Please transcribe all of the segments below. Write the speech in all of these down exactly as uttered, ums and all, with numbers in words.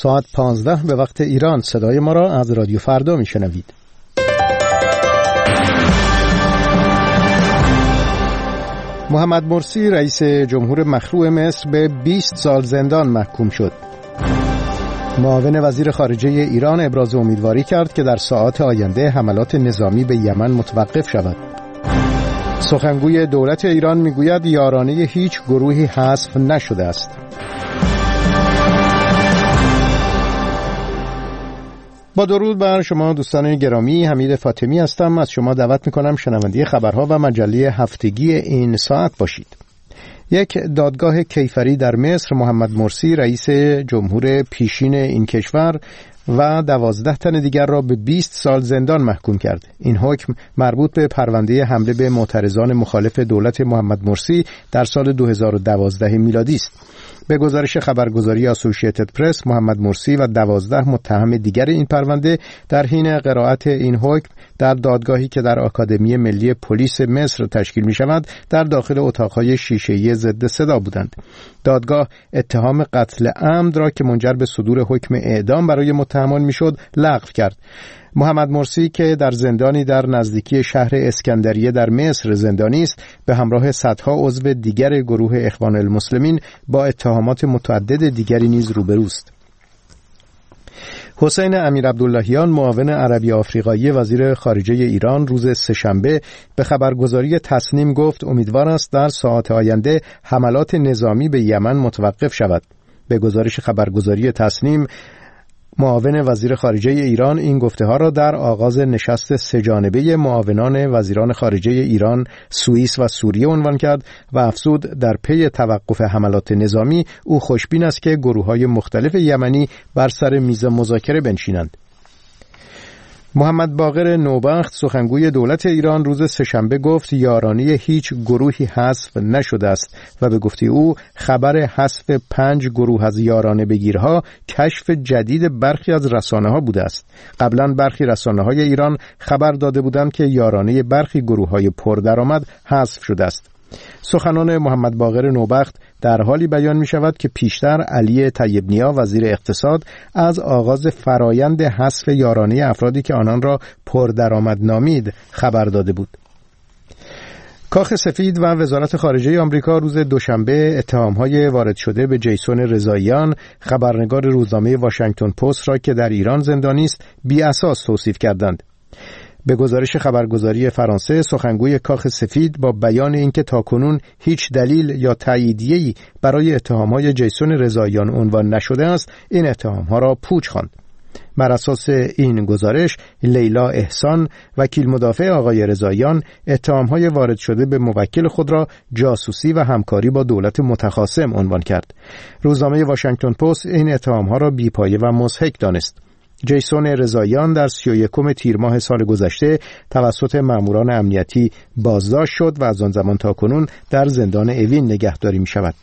ساعت پانزده به وقت ایران صدای ما را از رادیو فردا میشنوید. محمد مرسی رئیس جمهور مخلوع مصر به بیست سال زندان محکوم شد. معاون وزیر خارجه ایران ابراز امیدواری کرد که در ساعات آینده حملات نظامی به یمن متوقف شود. سخنگوی دولت ایران میگوید یارانه هیچ گروهی حذف نشده است. با درود بر شما دوستان گرامی، حمید فاطمی هستم. از شما دعوت میکنم شنونده خبرها و مجله هفتگی این ساعت باشید. یک دادگاه کیفری در مصر محمد مرسی رئیس جمهور پیشین این کشور و دوازده تن دیگر را به بیست سال زندان محکوم کرد. این حکم مربوط به پرونده حمله به معترضان مخالف دولت محمد مرسی در سال دو هزار و دوازده میلادی است. به گزارش خبرگزاری اسوسییتد پرس، محمد مرسی و دوازده متهم دیگر این پرونده در حین قرائت این حکم در دادگاهی که در آکادمی ملی پلیس مصر تشکیل می شود در داخل اتاقهای شیشه‌ای ضد صدا بودند. دادگاه اتهام قتل عمد را که منجر به صدور حکم اعدام برای متهمان می شد لغو کرد. محمد مرسی که در زندانی در نزدیکی شهر اسکندریه در مصر زندانی است، به همراه صدها عضو دیگر گروه اخوان المسلمین با اتهامات متعدد دیگری نیز روبروست. حسین امیرعبداللهیان معاون عربی آفریقایی وزیر خارجه ایران روز سه‌شنبه به خبرگزاری تسنیم گفت امیدوار است در ساعات آینده حملات نظامی به یمن متوقف شود. به گزارش خبرگزاری تسنیم، معاون وزیر خارجه ایران این گفته ها را در آغاز نشست سه‌جانبه معاونان وزیران خارجه ایران، سوئیس و سوریه عنوان کرد و افزود در پی توقف حملات نظامی او خوشبین است که گروه‌های مختلف یمنی بر سر میز مذاکره بنشینند. محمد باقر نوبخت سخنگوی دولت ایران روز سه‌شنبه گفت یارانه هیچ گروهی حذف نشده است و به گفته او خبر حذف پنج گروه از یارانه بگیرها کشف جدید برخی از رسانه‌ها بوده است. قبلا برخی رسانه‌های ایران خبر داده بودند که یارانه برخی گروه‌های پردرآمد حذف شده است. سخنان محمد باقر نوبخت در حالی بیان می شود که پیشتر علی طیب نیا وزیر اقتصاد از آغاز فرایند حذف یارانه افرادی که آنان را پردرآمد نامید خبر داده بود. کاخ سفید و وزارت خارجه آمریکا روز دوشنبه اتهام‌های وارد شده به جیسون رضاییان، خبرنگار روزنامه واشنگتن پست را که در ایران زندانی است، بی اساس توصیف کردند. به گزارش خبرگزاری فرانسه، سخنگوی کاخ سفید با بیان اینکه تاکنون هیچ دلیل یا تاییدیه‌ای برای اتهام‌های جیسون رضاییان عنوان نشده است، این اتهام‌ها را پوچ خواند. بر اساس این گزارش، لیلا احسان وکیل مدافع آقای رضاییان اتهام‌های وارد شده به موکل خود را جاسوسی و همکاری با دولت متخاصم عنوان کرد. روزنامه واشنگتن پست این اتهام‌ها را بی‌پایه و مضحک دانست. جیسون رضاییان در سی و یکم تیر ماه سال گذشته توسط ماموران امنیتی بازداشت شد و از آن زمان تا کنون در زندان اوین نگهداری می شود.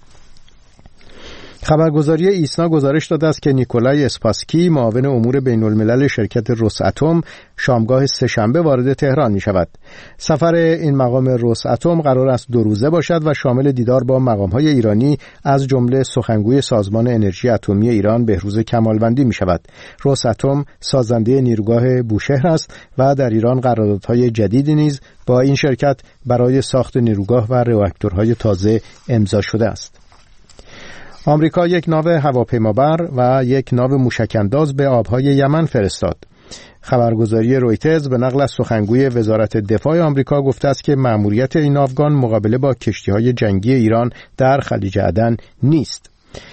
خبرگزاری ایسنا گزارش داده است که نیکولای اسپاسکی معاون امور بین الملل شرکت روساتوم شامگاه سه‌شنبه وارد تهران می شود. سفر این مقام روساتوم قرار است دو روزه باشد و شامل دیدار با مقام‌های ایرانی از جمله سخنگوی سازمان انرژی اتمی ایران بهروز کمالوندی می شود. روساتوم سازنده نیروگاه بوشهر است و در ایران قراردادهای جدیدی نیز با این شرکت برای ساخت نیروگاه و راکتورهای تازه امضا شده است. آمریکا یک ناو هواپیمابر و یک ناو موشک‌انداز به آبهای یمن فرستاد. خبرگزاری رویترز به نقل از سخنگوی وزارت دفاع آمریکا گفته است که مأموریت این ناوگان مقابله با کشتی‌های جنگی ایران در خلیج عدن نیست.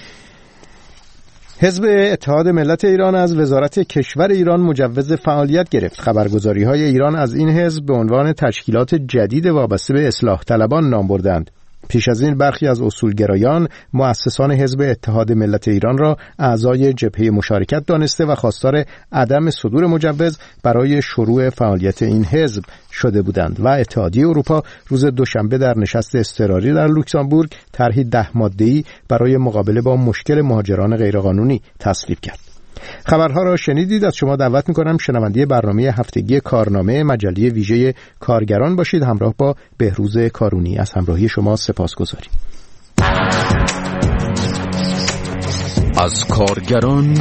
حزب اتحاد ملت ایران از وزارت کشور ایران مجوز فعالیت گرفت. خبرگزاری‌های ایران از این حزب به عنوان تشکیلات جدید وابسته به اصلاح طلبان نام بردند. پیش از این برخی از اصولگرایان مؤسسان حزب اتحاد ملت ایران را اعضای جبهه مشارکت دانسته و خواستار عدم صدور مجوز برای شروع فعالیت این حزب شده بودند و اتحادیه اروپا روز دوشنبه در نشست اضطراری در لوکزامبورگ طرحی ده ماده‌ای برای مقابله با مشکل مهاجران غیرقانونی تصویب کرد. خبرها را شنیدید. از شما دعوت می‌کنم شنونده برنامه هفتگی کارنامه مجله ویژه کارگران باشید. همراه با بهروز کارونی. از همراهی شما سپاسگزاریم. از کارگران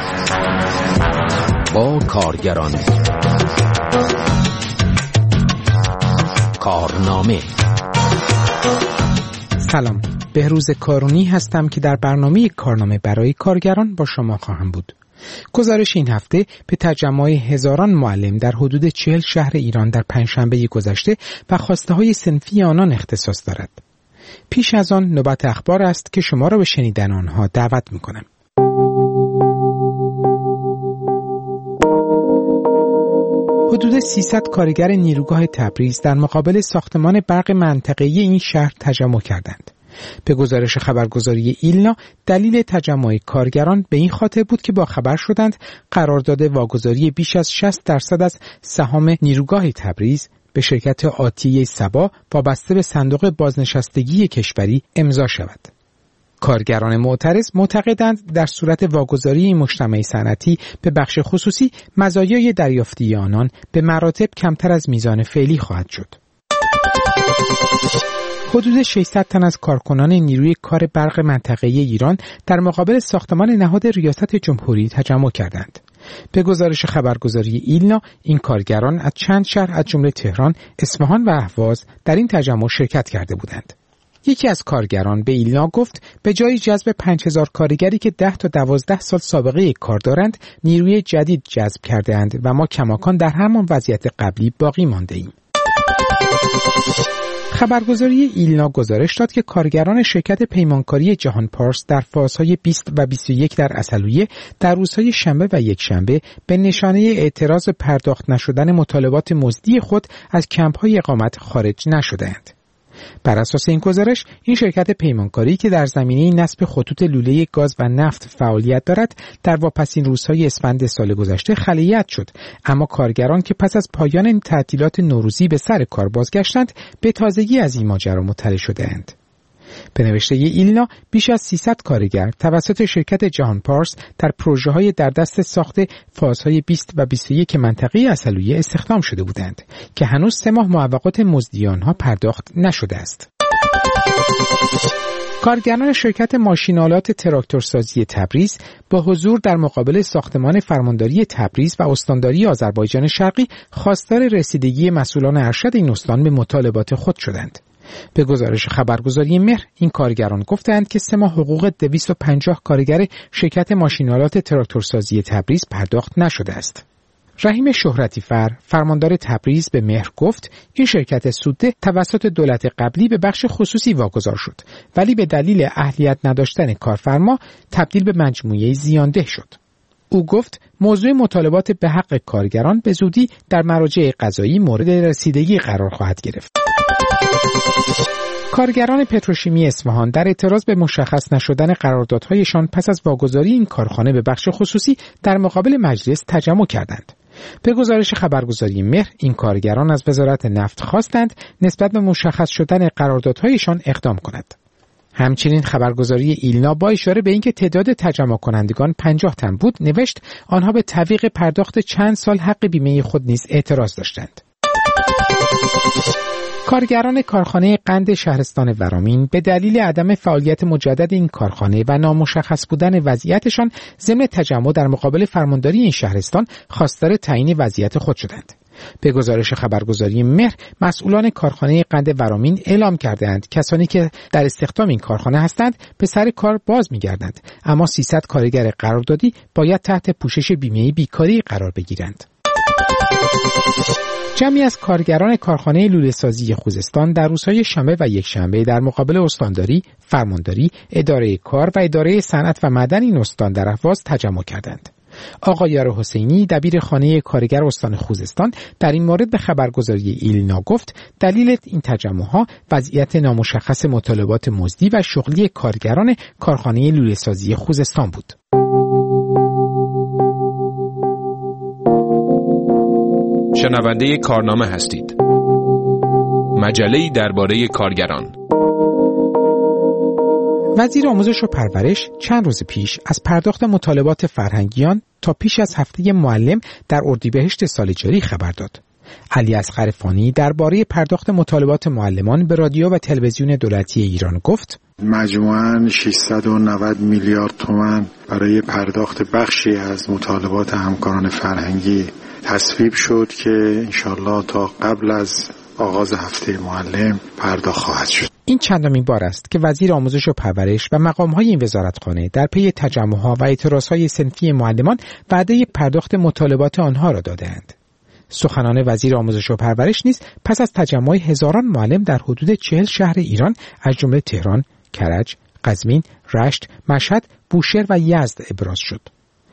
با کارگران. کارنامه. سلام، بهروز کارونی هستم که در برنامه کارنامه برای کارگران با شما خواهم بود. گزارش این هفته به تجمع هزاران معلم در حدود چهل شهر ایران در پنجشنبه گذشته و خواسته های صنفی آنان اختصاص دارد. پیش از آن نوبت اخبار است که شما را به شنیدن آنها دعوت می‌کنم. حدود سیصد کارگر نیروگاه تبریز در مقابل ساختمان برق منطقه‌ای این شهر تجمع کردند. به گزارش خبرگزاری ایلنا، دلیل تجمع کارگران به این خاطر بود که با خبر شدند قرارداد واگذاری بیش از شصت درصد از سهام نیروگاه تبریز به شرکت آتیه سبا وابسته به صندوق بازنشستگی کشوری امضا شود. کارگران معترض معتقدند در صورت واگذاری مجتمع صنعتی به بخش خصوصی مزایای دریافتی آنان به مراتب کمتر از میزان فعلی خواهد شد. حدود ششصد تن از کارکنان نیروی کار برق منطقه‌ای ایران در مقابل ساختمان نهاد ریاست جمهوری تجمع کردند. به گزارش خبرگزاری ایلنا، این کارگران از چند شهر از جمله تهران، اصفهان و اهواز در این تجمع شرکت کرده بودند. یکی از کارگران به ایلنا گفت به جای جذب پنج هزار کارگری که ده تا دوازده سال سابقه کار دارند، نیروی جدید جذب کرده‌اند و ما کماکان در همان وضعیت قبلی باقی مانده ایم. خبرگزاری ایلنا گزارش داد که کارگران شرکت پیمانکاری جهان پارس در فازهای بیست و بیست و یک در عسلویه در روزهای شنبه و یکشنبه به نشانه اعتراض پرداخت نشدن مطالبات مزدی خود از کمپ‌های اقامت خارج نشدند. بر اساس این گزارش، این شرکت پیمانکاری که در زمینه نصب خطوط لوله گاز و نفت فعالیت دارد، در واپسین روزهای اسفند سال گذشته خلیعت شد، اما کارگران که پس از پایان این تعطیلات نوروزی به سر کار بازگشتند، به تازگی از این ماجرا مطلع شده‌اند. به نوشته ایلنا، بیش از سیصد کارگر توسط شرکت جهان پارس در پروژه‌های در دست ساخت فازهای بیست و بیست و یک منطقه عسلویه استخدام شده بودند که هنوز سه ماه موقت مزدی آنها پرداخت نشده است. کارگران شرکت ماشین‌آلات تراکتورسازی تبریز با حضور در مقابل ساختمان فرمانداری تبریز و استانداری آذربایجان شرقی خواستار رسیدگی مسئولان ارشد این استان به مطالبات خود شدند. به گزارش خبرگزاری مهر، این کارگران گفتند که سه ماه حقوق دویست و پنجاه کارگر شرکت ماشین‌آلات تراکتورسازی تبریز پرداخت نشده است. رحیم شهرتیفر، فرماندار تبریز، به مهر گفت این شرکت سوده توسط دولت قبلی به بخش خصوصی واگذار شد، ولی به دلیل اهلیت نداشتن کارفرما تبدیل به مجموعه زیانده شد. او گفت موضوع مطالبات به حق کارگران به زودی در مراجع قضایی مورد رسیدگی قرار خواهد گرفت. کارگران پتروشیمی اصفهان در اعتراض به مشخص نشدن قراردادهایشان پس از واگذاری این کارخانه به بخش خصوصی در مقابل مجلس تجمع کردند. به گزارش خبرگزاری مهر، این کارگران از وزارت نفت خواستند نسبت به مشخص شدن قراردادهایشان اقدام کند. همچنین خبرگزاری ایلنا با اشاره به اینکه تعداد تجمع کنندگان پنجاه تن بود، نوشت آنها به تعویق پرداخت چند سال حق بیمه خود نیز اعتراض داشتند. کارگران کارخانه قند شهرستان ورامین به دلیل عدم فعالیت مجدد این کارخانه و نامشخص بودن وضعیتشان ضمن تجمع در مقابل فرمانداری این شهرستان خواستار تعیین وضعیت خود شدند. به گزارش خبرگزاری مهر، مسئولان کارخانه قند ورامین اعلام کردند کسانی که در استخدام این کارخانه هستند به سر کار باز می‌گردند، اما سیصد کارگر قراردادی باید تحت پوشش بیمه بیکاری قرار بگیرند. جمعی از کارگران کارخانه لوله‌سازی خوزستان در روزهای شنبه و یکشنبه در مقابل استانداری، فرمانداری، اداره کار و اداره صنعت و معدن این استان در اهواز تجمع کردند. آقای یار حسینی، دبیر خانه کارگر استان خوزستان، در این مورد به خبرگزاری ایلنا گفت دلیل این تجمع‌ها وضعیت نامشخص مطالبات مزدی و شغلی کارگران کارخانه لوله‌سازی خوزستان بود. شنونده کارنامه هستید. مجله‌ای درباره کارگران. وزیر آموزش و پرورش چند روز پیش از پرداخت مطالبات فرهنگیان تا پیش از هفته معلم در اردیبهشت سال جاری خبر داد. علی اصغر فانی درباره پرداخت مطالبات معلمان به رادیو و تلویزیون دولتی ایران گفت: مجموعاً ششصد و نود میلیارد تومان برای پرداخت بخشی از مطالبات همکاران فرهنگی تصویب شد که انشالله تا قبل از آغاز هفته معلم پرداخت خواهد شد. این چندمین بار است که وزیر آموزش و پرورش و مقام‌های این وزارتخانه در پی تجمع‌ها و اعتراض‌های صنفی معلمان وعده پرداخت مطالبات آنها را داده‌اند. سخنان وزیر آموزش و پرورش نیز پس از تجمع هزاران معلم در حدود چهل شهر ایران از جمله تهران، کرج، قزوین، رشت، مشهد، بوشهر و یزد ابراز شد.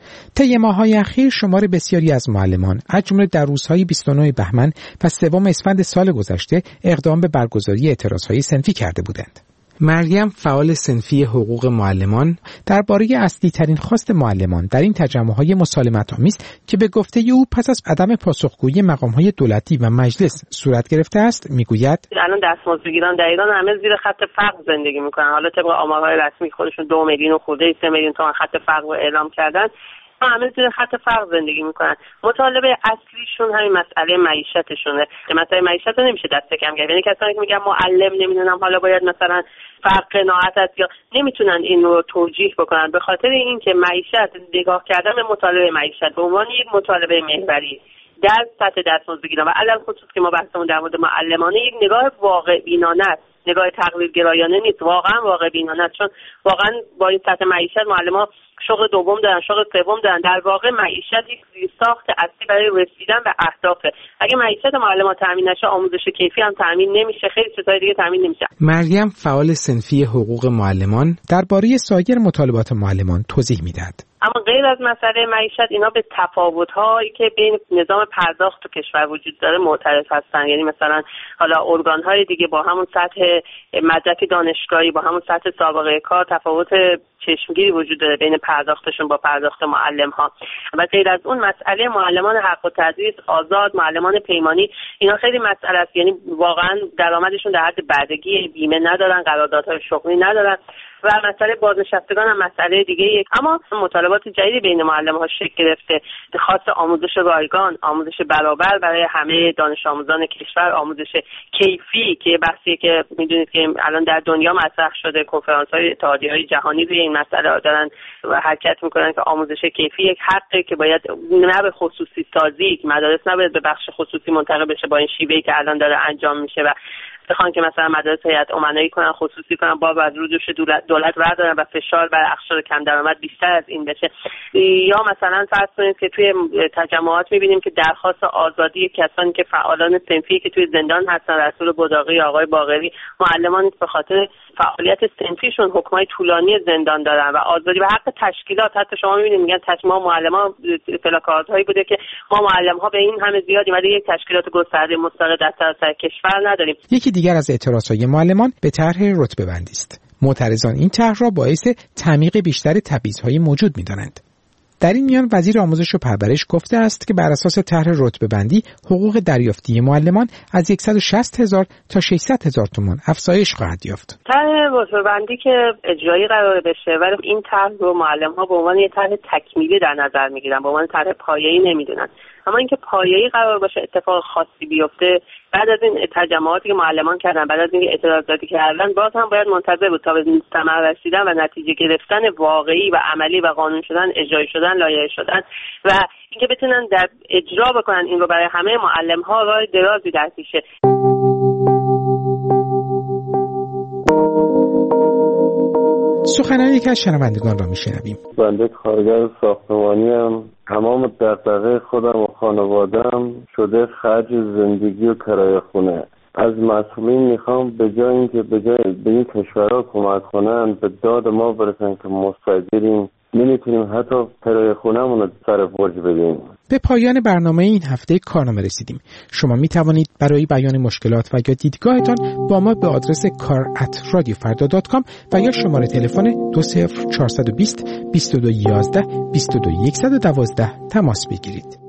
طی ماه‌های اخیر شمار بسیاری از معلمان از جمله در روزهای بیست و نه بهمن و سوم اسفند سال گذشته اقدام به برگزاری اعتراضهای صنفی کرده بودند. مریم فعال صنفی حقوق معلمان درباره اصلی ترین خواست معلمان در این تجمع‌های مسالمت‌آمیز که به گفته او پس از عدم پاسخگویی مقام‌های دولتی و مجلس صورت گرفته است میگوید الان دستمزدگیران در ایران همه زیر خط فقر زندگی میکنن. حالا طبق آمارهای رسمی خودشون دو میلیون و خورده سه میلیون تومان خط فقر رو اعلام کردن، همه زیر خط فقر زندگی میکنن. مطالبه اصلیشون همین مسئله معیشتشونه. مسئله معیشت رو نمیشه دست کم کرد. یعنی کسانی که میگن معلم نمیدونم حالا باید مثلا فرق قناعت است یا نمیتونن این رو توجیه بکنن به خاطر اینکه معیشت، نگاه کردن به مطالبه معیشت به عنوان یک مطالبه محوری در سطح دستمزدگیران و علل خصوص که ما بحثمون در مورد معلمانه یک نگاه واقع بینانه است، نگاه تقلید گرایانه نیست، واقعا واقع بینانه است. چون واقعا با این سطح معیشت معلم‌ها شغل دوم دارن، شغل سوم دارن. در واقع معیشت یک زیرساخت اصلی برای رسیدن به اهدافه. اگه معیشت معلمان تامین نشه، آموزش کیفی هم تامین نمیشه، خیلی چیزهای دیگه تامین نمیشه. مریم فعال صنفی حقوق معلمان درباره سایر مطالبات معلمان توضیح میدهد. اما غیر از مسئله معیشت، اینا به تفاوت‌هایی که بین نظام پرداخت تو کشور وجود داره معترض هستن. یعنی مثلا حالا ارگان‌های دیگه با همون سطح مدرک دانشگاهی، با همون سطح سابقه کار تفاوت چشمگیری وجود داره بین پرداختشون با پرداخت معلم‌ها. و غیر از اون مسئله معلمان حق التدریس آزاد، معلمان پیمانی، اینا خیلی مسئله است. یعنی واقعا درآمدشون در حد بردگی، بیمه ندارن، قراردادهای شغلی ندارن و مسئله بازنشستگان هم مسئله دیگه یک. اما مطالبات جدیدی بین معلم‌ها شکل گرفته، خاص آموزش رایگان، آموزش برابر برای همه دانش آموزان کشور، آموزش کیفی که بحثی که میدونید که الان در دنیا مطرح شده، کنفرانس‌های اتحادیه‌های جهانی روی این مسئله دارن و حرکت میکنن که آموزش کیفی یک حقه که باید نه به خصوصی سازی، مدارس نباید به بخش خصوصی منتقل بشه با این شیوهی که الان داره انجام میشه و بخوان که مثلا مدارس هیئت امنایی کنن، خصوصی کنن، با از رو دوش دولت دولت بردارن و فشار بر اقشار کم درآمد بیشتر از این بشه. یا مثلا فرض کنید که توی تجمعات می‌بینیم که درخواست آزادی کسانی که فعالان صنفی که توی زندان هستن، رسول بداقی، آقای باقری، معلمان به خاطر فعالیت صنفیشون حکمای طولانی زندان دارن و آزادی و حق تشکیلات. حتی شما می‌بینید میگن تجمع معلمان پلاکاردهایی بوده که ما معلم‌ها به این همه زیادیم ولی یک تشکیلات گسترده مستقل در سراسر کشور نداریم. یکی دیگر از اعتراضهای معلمان به طرح رتبه‌بندی است. معترضان این طرح را باعث تعمیق بیشتر تبعیض‌های موجود می‌دانند. در این میان وزیر آموزش و پرورش گفته است که بر اساس طرح رتبه‌بندی حقوق دریافتی معلمان از صد و شصت هزار تا ششصد هزار تومان افزایش خواهد یافت. طرح رتبه‌بندی که اجرایی قرار بشه ولی این طرح رو معلم‌ها به عنوان یک طرح تکمیلی در نظر می‌گیرن، به عنوان طرح پایه‌ای نمی‌دونن. اما اینکه پایه‌ای قرار باشه اتفاق خاصی بیفته بعد از این تجمعاتی که معلمان کردن، بعد از این اعتراضاتی که کردن، باز هم باید منتظر بود تا به ثمر رسیدن و نتیجه گرفتن واقعی و عملی و قانون شدن، اجرایی شدن، لایحه شدن و اینکه بتونن در اجرا بکنن این رو برای همه معلم‌ها راه درازی در پیشه. سخنان یکی از شنوندگان را میشنویم. بنده کارگر ساختمانی ام. تمام دغدغه خودم و خانواده‌ام شده خرج زندگی و کرایه خونه. از مسئولین میخوام به جای اینکه به جای به این کشورها کمک کنن به داد ما برسن که مستاجریم، نمیتونیم حتی کرایه خونه‌مون رو سر برج بدیم. به پایان برنامه این هفته کارنامه رسیدیم. شما می توانید برای بیان مشکلات و یا دیدگاهتان با ما به آدرس کار ات رادیو فردا دات کام و یا شماره تلفن دو صفر چهار دو صفر بیست بیست و دو یازده بیست و دو صفر یک یک دو تماس بگیرید.